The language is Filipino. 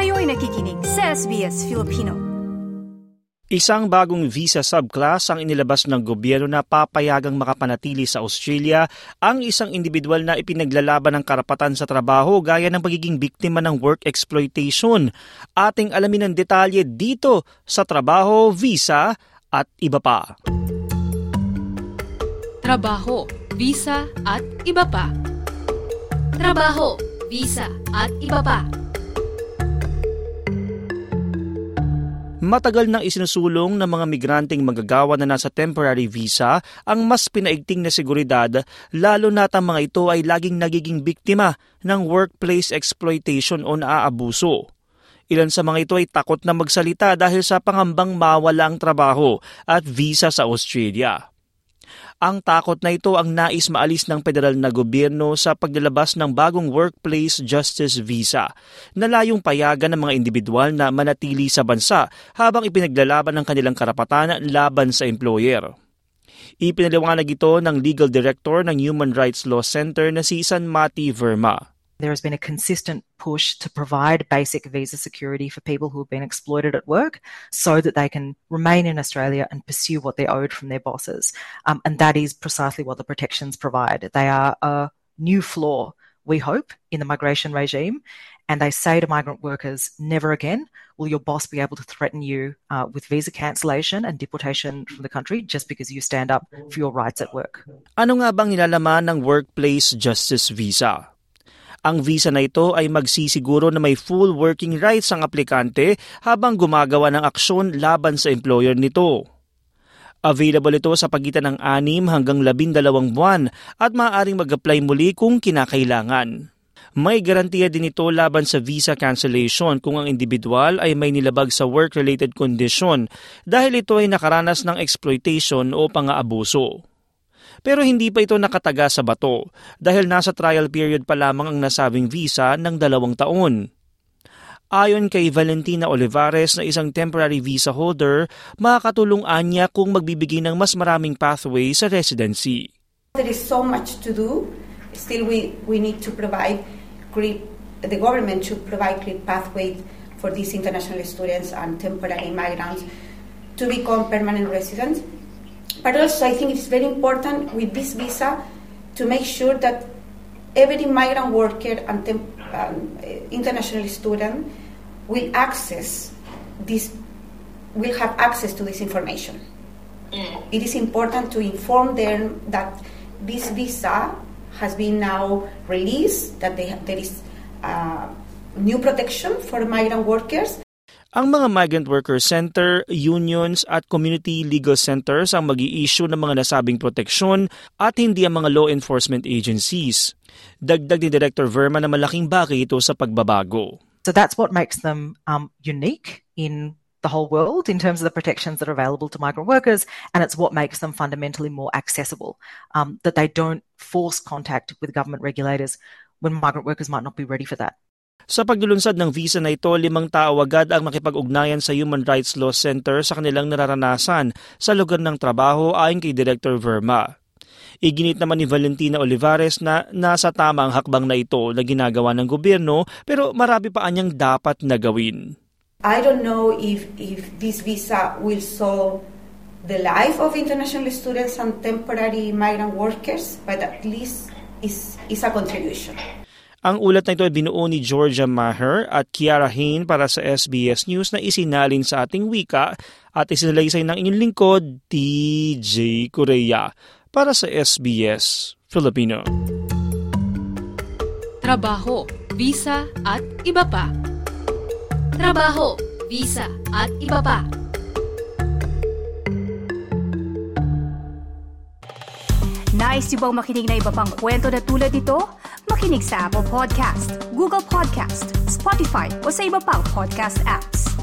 Kayo'y nakikinig sa SBS Filipino. Isang bagong visa subclass ang inilabas ng gobyerno na papayagang makapanatili sa Australia ang isang individual na ipinaglalaban ng karapatan sa trabaho gaya ng pagiging biktima ng work exploitation. Ating alamin ang detalye dito sa trabaho, visa at iba pa. Trabaho, visa at iba pa. Trabaho, visa at iba pa. Matagal nang isinusulong ng mga migranteng manggagawa na nasa temporary visa ang mas pinaigting na seguridad, lalo na't ang mga ito ay laging nagiging biktima ng workplace exploitation o naaabuso. Ilan sa mga ito ay takot na magsalita dahil sa pangambang mawala ang trabaho at visa sa Australia. Ang takot na ito ang nais maalis ng federal na gobyerno sa paglalabas ng bagong Workplace Justice Visa na layong payagan ng mga individual na manatili sa bansa habang ipinaglalaban ng kanilang karapatan laban sa employer. Ipinaliwanag ito ng Legal Director ng Human Rights Law Center na si Sanmati Verma. There has been a consistent push to provide basic visa security for people who have been exploited at work so that they can remain in Australia and pursue what they're owed from their bosses. And that is precisely what the protections provide. They are a new flaw, we hope, in the migration regime. And they say to migrant workers, never again will your boss be able to threaten you with visa cancellation and deportation from the country just because you stand up for your rights at work. Ano nga bang nilalaman ng Workplace Justice Visa? Ang visa na ito ay magsisiguro na may full working rights ang aplikante habang gumagawa ng aksyon laban sa employer nito. Available ito sa pagitan ng 6 hanggang 12 buwan at maaaring mag-apply muli kung kinakailangan. May garantiya din ito laban sa visa cancellation kung ang individual ay may nilabag sa work-related condition dahil ito ay nakaranas ng exploitation o pang-aabuso. Pero hindi pa ito nakataga sa bato dahil nasa trial period pa lamang ang nasabing visa ng 2 taon. Ayon kay Valentina Olivares na isang temporary visa holder, makakatulong anya kung magbibigay ng mas maraming pathway sa residency. There is so much to do. Still we need to provide the government should provide clear pathways for these international students and temporary migrants to become permanent residents. But also, I think it's very important with this visa to make sure that every migrant worker and international student will have access to this information. It is important to inform them that this visa has been now released, that there is new protection for migrant workers. Ang mga Migrant Worker Center, unions at community legal centers ang mag-i-issue ng mga nasabing proteksyon at hindi ang mga law enforcement agencies. Dagdag ni Director Verma na malaking bagay ito sa pagbabago. So that's what makes them unique in the whole world in terms of the protections that are available to migrant workers, and it's what makes them fundamentally more accessible, that they don't force contact with government regulators when migrant workers might not be ready for that. Sa paglulunsad ng visa na ito, 5 tao agad ang nakipag-ugnayan sa Human Rights Law Center sa kanilang nararanasan sa lugar ng trabaho ayon kay Director Verma. Iginit naman ni Valentina Olivares na nasa tama ang hakbang na ito na ginagawa ng gobyerno pero marami pa anyang dapat na gawin. I don't know if this visa will solve the life of international students and temporary migrant workers, but at least is a contribution. Ang ulat na ito ay binuo ni Georgia Maher at Kiara Hain para sa SBS News na isinalin sa ating wika at isinalaysay ng inyong lingkod, TJ Korea, para sa SBS Filipino. Trabaho, visa at iba pa. Trabaho, visa at iba pa. Nice yung bang makinig na iba pang kwento na tulad ito? Makinig sa Apple Podcast, Google Podcast, Spotify o sa iba pang podcast apps.